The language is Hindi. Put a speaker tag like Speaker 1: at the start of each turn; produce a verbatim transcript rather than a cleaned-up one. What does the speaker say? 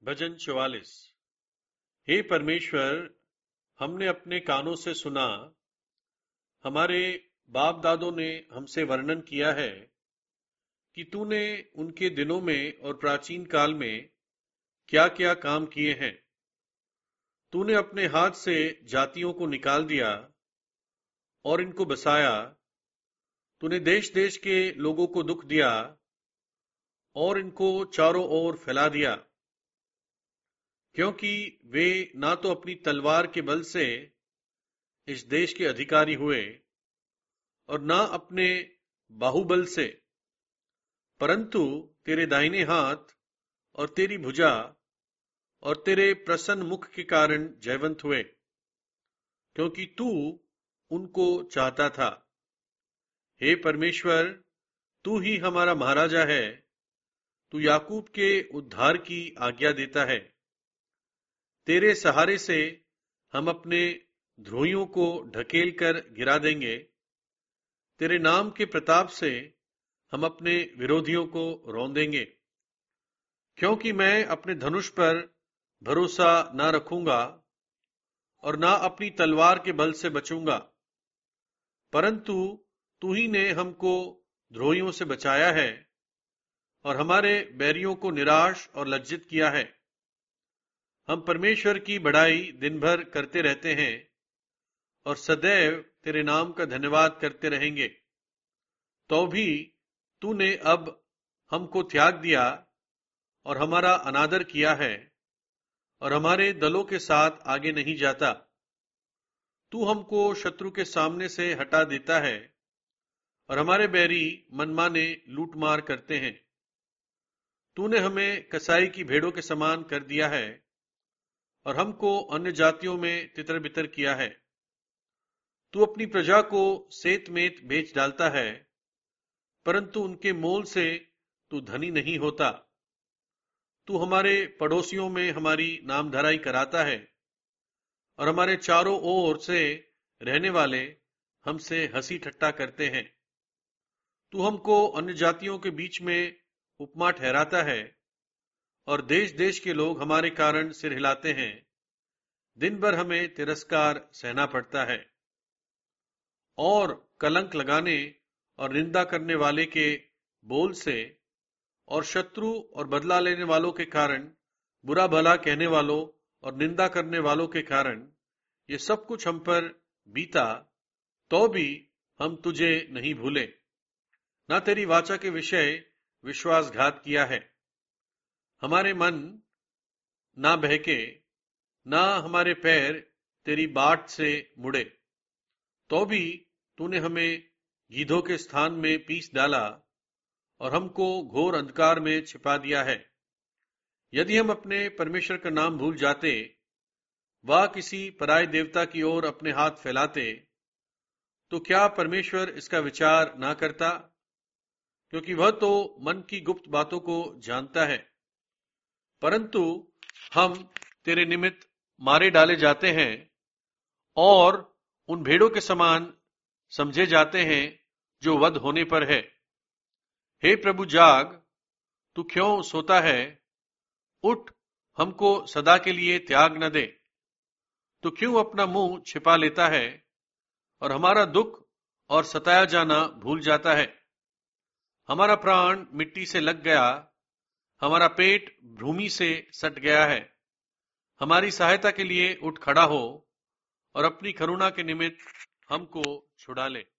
Speaker 1: भजन चौवालीस। हे परमेश्वर, हमने अपने कानों से सुना, हमारे बाप दादों ने हमसे वर्णन किया है कि तूने उनके दिनों में और प्राचीन काल में क्या क्या काम किए हैं। तूने अपने हाथ से जातियों को निकाल दिया और इनको बसाया। तूने देश देश के लोगों को दुख दिया और इनको चारों ओर फैला दिया, क्योंकि वे ना तो अपनी तलवार के बल से इस देश के अधिकारी हुए और ना अपने बाहुबल से, परंतु तेरे दाहिने हाथ और तेरी भुजा और तेरे प्रसन्न मुख के कारण जयवंत हुए, क्योंकि तू उनको चाहता था। हे परमेश्वर, तू ही हमारा महाराजा है। तू याकूब के उद्धार की आज्ञा देता है। तेरे सहारे से हम अपने द्रोहियों को ढकेल कर गिरा देंगे। तेरे नाम के प्रताप से हम अपने विरोधियों को रौंदेंगे, क्योंकि मैं अपने धनुष पर भरोसा ना रखूंगा और ना अपनी तलवार के बल से बचूंगा, परंतु तू ही ने हमको द्रोहियों से बचाया है और हमारे बैरियों को निराश और लज्जित किया है। हम परमेश्वर की बढ़ाई दिन भर करते रहते हैं और सदैव तेरे नाम का धन्यवाद करते रहेंगे। तो भी तूने अब हमको त्याग दिया और हमारा अनादर किया है और हमारे दलों के साथ आगे नहीं जाता। तू हमको शत्रु के सामने से हटा देता है और हमारे बैरी मनमाने लूटमार करते हैं। तूने हमें कसाई की भेड़ों के समान कर दिया है और हमको अन्य जातियों में तितर बितर किया है। तू अपनी प्रजा को सेत मेत बेच डालता है, परंतु उनके मोल से तू धनी नहीं होता। तू हमारे पड़ोसियों में हमारी नामधराई कराता है और हमारे चारों ओर से रहने वाले हमसे हंसी ठट्टा करते हैं। तू हमको अन्य जातियों के बीच में उपमा ठहराता है और देश देश के लोग हमारे कारण सिर हिलाते हैं। दिन भर हमें तिरस्कार सहना पड़ता है और कलंक लगाने और निंदा करने वाले के बोल से और शत्रु और बदला लेने वालों के कारण, बुरा भला कहने वालों और निंदा करने वालों के कारण ये सब कुछ हम पर बीता, तो भी हम तुझे नहीं भूले, ना तेरी वाचा के विषय विश्वासघात किया है। हमारे मन ना बहके, ना हमारे पैर तेरी बाट से मुड़े, तो भी तूने हमें गीधों के स्थान में पीस डाला और हमको घोर अंधकार में छिपा दिया है। यदि हम अपने परमेश्वर का नाम भूल जाते, वा किसी पराय देवता की ओर अपने हाथ फैलाते, तो क्या परमेश्वर इसका विचार ना करता? क्योंकि वह तो मन की गुप्त बातों को जानता है। परंतु हम तेरे निमित्त मारे डाले जाते हैं और उन भेड़ों के समान समझे जाते हैं जो वध होने पर है। हे प्रभु, जाग, तू क्यों सोता है? उठ, हमको सदा के लिए त्याग न दे। तू क्यों अपना मुंह छिपा लेता है और हमारा दुख और सताया जाना भूल जाता है? हमारा प्राण मिट्टी से लग गया, हमारा पेट भूमि से सट गया है। हमारी सहायता के लिए उठ खड़ा हो और अपनी करुणा के निमित्त हमको छुड़ा ले।